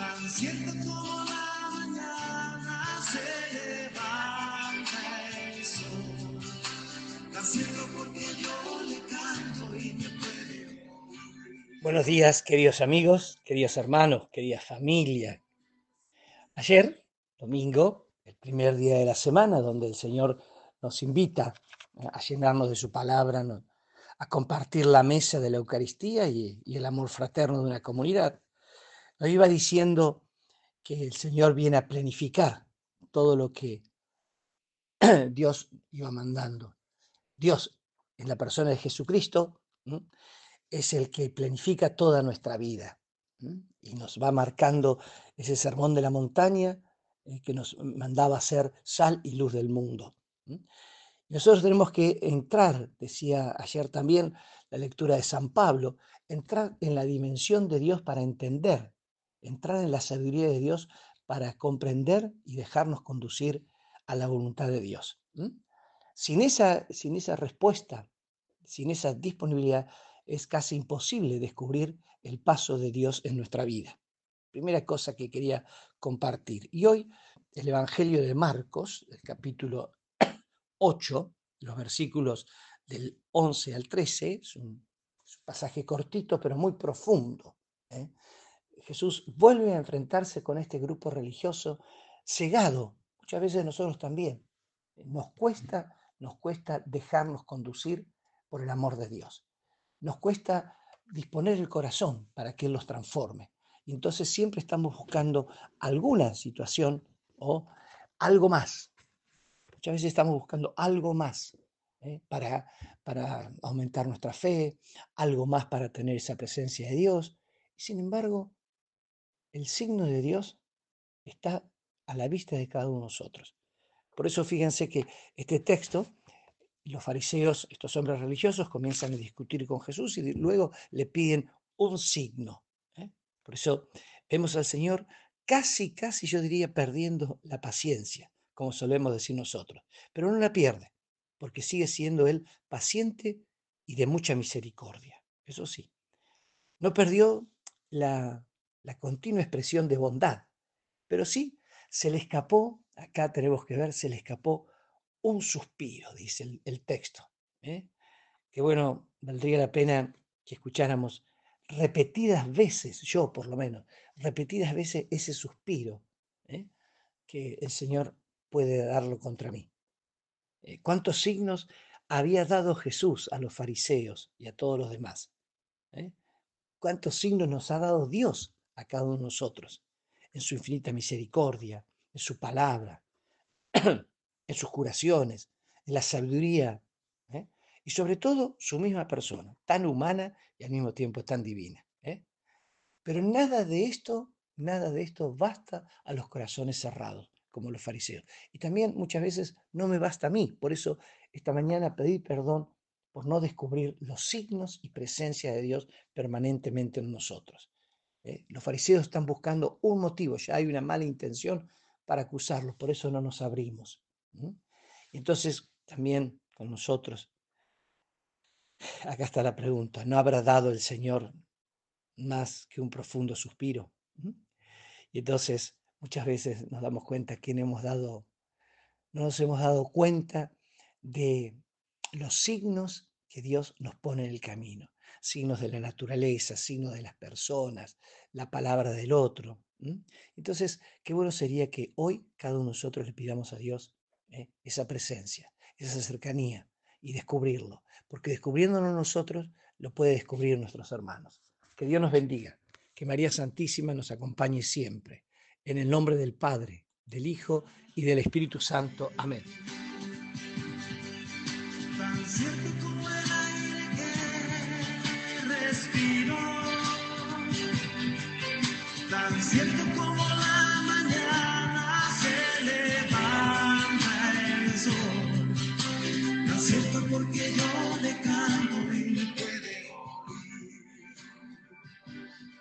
Tan cierto como la mañana se levanta el sol, tan cierto porque yo le canto y me puede. Buenos días, queridos amigos, queridos hermanos, querida familia. Ayer, domingo, el primer día de la semana, donde el Señor nos invita a llenarnos de su palabra, a compartir la mesa de la Eucaristía y el amor fraterno de una comunidad, nos iba diciendo que el Señor viene a planificar todo lo que Dios iba mandando. Dios, en la persona de Jesucristo, es el que planifica toda nuestra vida y nos va marcando ese sermón de la montaña que nos mandaba a ser sal y luz del mundo. Nosotros tenemos que entrar, decía ayer también la lectura de San Pablo, entrar en la dimensión de Dios para entender, entrar en la sabiduría de Dios para comprender y dejarnos conducir a la voluntad de Dios. Sin esa respuesta, sin esa disponibilidad, es casi imposible descubrir el paso de Dios en nuestra vida. Primera cosa que quería compartir. Y hoy el Evangelio de Marcos, el capítulo 8, los versículos del 11 al 13, es un pasaje cortito pero muy profundo. Jesús vuelve a enfrentarse con este grupo religioso cegado. Muchas veces nosotros también. Nos cuesta dejarnos conducir por el amor de Dios. Nos cuesta disponer el corazón para que Él los transforme. Y entonces siempre estamos buscando alguna situación o algo más. Muchas veces estamos buscando algo más para aumentar nuestra fe, algo más para tener esa presencia de Dios. Sin embargo, el signo de Dios está a la vista de cada uno de nosotros. Por eso fíjense que este texto, los fariseos, estos hombres religiosos, comienzan a discutir con Jesús y luego le piden un signo. Por eso vemos al Señor casi, yo diría, perdiendo la paciencia, como solemos decir nosotros. Pero no la pierde, porque sigue siendo Él paciente y de mucha misericordia. Eso sí, no perdió la continua expresión de bondad, pero sí se le escapó, acá tenemos que ver, se le escapó un suspiro, dice el texto. Que bueno, valdría la pena que escucháramos repetidas veces, yo por lo menos, repetidas veces ese suspiro, que el Señor puede darlo contra mí. ¿Cuántos signos había dado Jesús a los fariseos y a todos los demás? ¿Cuántos signos nos ha dado Dios a cada uno de nosotros? En su infinita misericordia, en su palabra, en sus curaciones, en la sabiduría, y sobre todo su misma persona, tan humana y al mismo tiempo tan divina. Pero nada de esto basta a los corazones cerrados, como los fariseos. Y también muchas veces no me basta a mí. Por eso esta mañana pedí perdón por no descubrir los signos y presencia de Dios permanentemente en nosotros. Los fariseos están buscando un motivo, ya hay una mala intención para acusarlos, por eso no nos abrimos. Entonces, también con nosotros, acá está la pregunta, ¿no habrá dado el Señor más que un profundo suspiro? Y entonces, muchas veces nos damos cuenta que no nos hemos dado cuenta de los signos que Dios nos pone en el camino, signos de la naturaleza, signos de las personas, la palabra del otro. Entonces, qué bueno sería que hoy cada uno de nosotros le pidamos a Dios esa presencia, esa cercanía y descubrirlo, porque descubriéndolo nosotros lo puede descubrir nuestros hermanos. Que Dios nos bendiga, que María Santísima nos acompañe siempre. En el nombre del Padre, del Hijo y del Espíritu Santo. Amén. Tan cierto como el aire que respiro, tan cierto como la mañana se levanta el sol, tan cierto porque yo le canto